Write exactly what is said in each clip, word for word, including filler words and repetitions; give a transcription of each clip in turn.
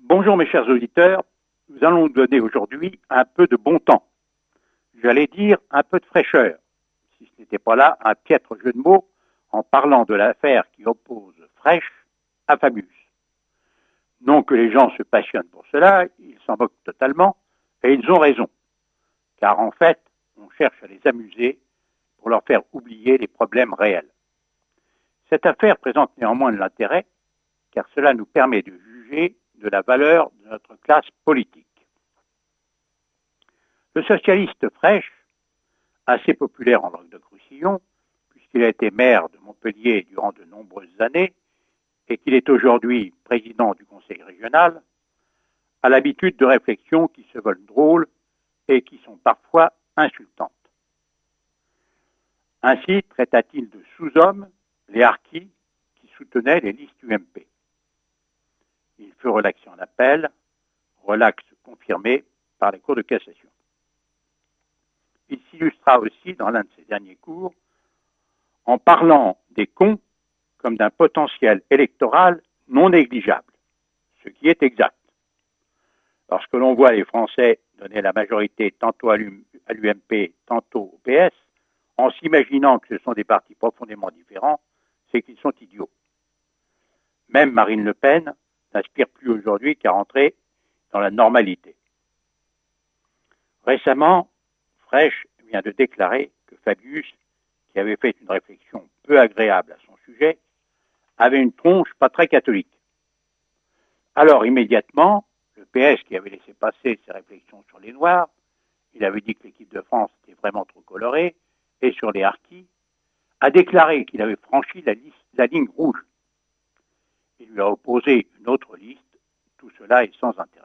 Bonjour mes chers auditeurs, nous allons nous donner aujourd'hui un peu de bon temps. J'allais dire un peu de fraîcheur, si ce n'était pas là un piètre jeu de mots en parlant de l'affaire qui oppose Fraiche à Fabius. Non que les gens se passionnent pour cela, ils s'en moquent totalement, et ils ont raison. Car en fait, on cherche à les amuser pour leur faire oublier les problèmes réels. Cette affaire présente néanmoins de l'intérêt, car cela nous permet de juger de la valeur de notre classe politique. Le socialiste Fraiche, assez populaire en Languedoc-Roussillon, puisqu'il a été maire de Montpellier durant de nombreuses années et qu'il est aujourd'hui président du conseil régional, a l'habitude de réflexions qui se veulent drôles et qui sont parfois insultantes. Ainsi traita-t-il de sous-hommes les harkis qui soutenaient les listes U M P. Il fut relaxé en appel, relax confirmé par les cours de cassation. Il s'illustra aussi dans l'un de ses derniers cours en parlant des cons comme d'un potentiel électoral non négligeable, ce qui est exact. Lorsque l'on voit les Français donner la majorité tantôt à l'U M P, tantôt au P S, en s'imaginant que ce sont des partis profondément différents, c'est qu'ils sont idiots. Même Marine Le Pen n'aspire plus aujourd'hui qu'à rentrer dans la normalité. Récemment, Fraiche vient de déclarer que Fabius, qui avait fait une réflexion peu agréable à son sujet, avait une tronche pas très catholique. Alors immédiatement, le P S qui avait laissé passer ses réflexions sur les Noirs, il avait dit que l'équipe de France était vraiment trop colorée, et sur les harkis, a déclaré qu'il avait franchi la, liste, la ligne rouge. Il lui a opposé une autre liste, tout cela est sans intérêt.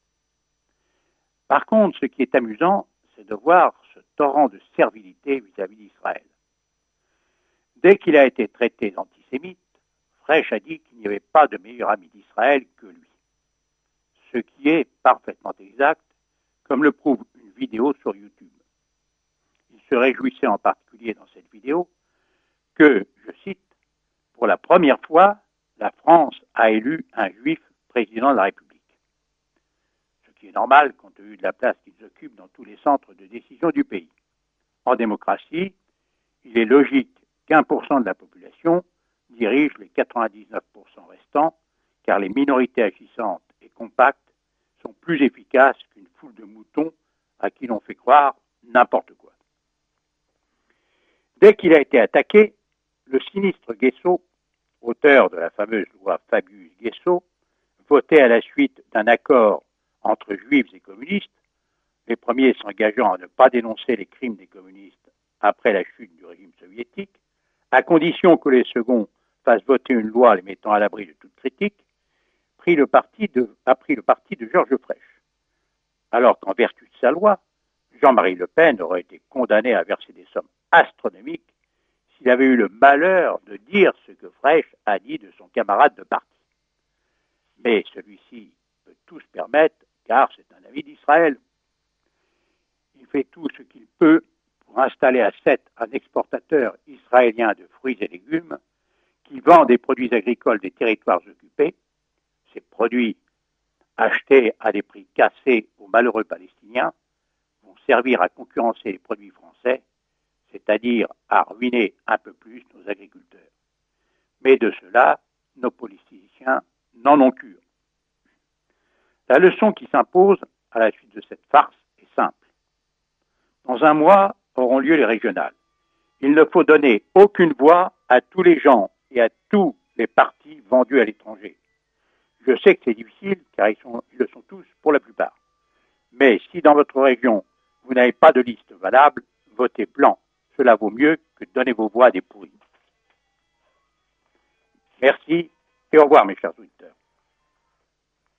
Par contre, ce qui est amusant, c'est de voir ce torrent de servilité vis-à-vis d'Israël. Dès qu'il a été traité d'antisémite, Fraiche a dit qu'il n'y avait pas de meilleur ami d'Israël que lui. Ce qui est parfaitement exact, comme le prouve une vidéo sur YouTube. Il se réjouissait en particulier dans cette vidéo que, je cite, « Pour la première fois, la France a élu un juif président de la République. » Ce qui est normal compte tenu de la place qu'ils occupent dans tous les centres de décision du pays. En démocratie, il est logique qu'un pour cent de la population dirige les quatre-vingt-dix-neuf pour cent restants, car les minorités agissantes et compactes sont plus efficaces qu'une foule de moutons à qui l'on fait croire n'importe quoi. Dès qu'il a été attaqué, le sinistre Guesso, auteur de la fameuse loi Fabius-Guesso, votait à la suite d'un accord entre juifs et communistes, les premiers s'engageant à ne pas dénoncer les crimes des communistes après la chute du régime soviétique, à condition que les seconds fassent voter une loi les mettant à l'abri de toute critique, prit le parti de, a pris le parti de Georges Fraiche. Alors qu'en vertu de sa loi, Jean-Marie Le Pen aurait été condamné à verser des sommes astronomiques s'il avait eu le malheur de dire ce que Fraiche a dit de son camarade de parti. Mais celui-ci peut tout se permettre, car c'est un ami d'Israël. Il fait tout ce qu'il peut pour installer à Sète un exportateur israélien de fruits et légumes qui vend des produits agricoles des territoires occupés. Ces produits, achetés à des prix cassés aux malheureux Palestiniens, vont servir à concurrencer les produits français, c'est-à-dire à ruiner un peu plus nos agriculteurs. Mais de cela, nos politiciens n'en ont cure. La leçon qui s'impose à la suite de cette farce est simple. Dans un mois auront lieu les régionales. Il ne faut donner aucune voix à tous les gens et à tous les partis vendus à l'étranger. Je sais que c'est difficile, car ils, sont, ils le sont tous pour la plupart. Mais si dans votre région, vous n'avez pas de liste valable, votez blanc. Cela vaut mieux que de donner vos voix à des pourris. Merci et au revoir mes chers auditeurs.